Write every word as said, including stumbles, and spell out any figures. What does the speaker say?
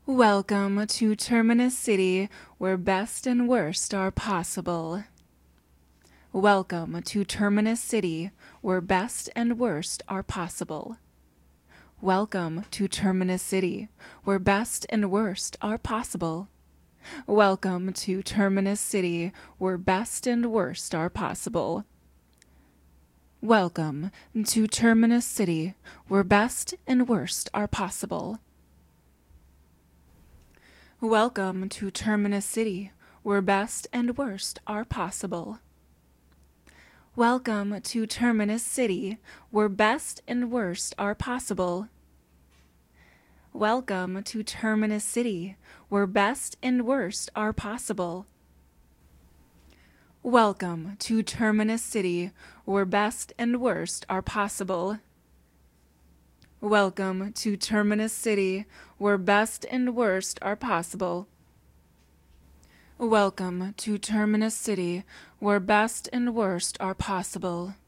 Welcome to Terminus City, where best and worst are possible. Welcome to Terminus City, where best and worst are possible. Welcome to Terminus City, where best and worst are possible. Welcome to Terminus City, where best and worst are possible. Welcome to Terminus City, where best and worst are possible. Welcome to Terminus City, where best and worst are possible. Welcome to Terminus City, where best and worst are possible. Welcome to Terminus City, where best and worst are possible. Welcome to Terminus City, where best and worst are possible. Welcome to Terminus City, where best and worst are possible. Welcome to Terminus City, where best and worst are possible.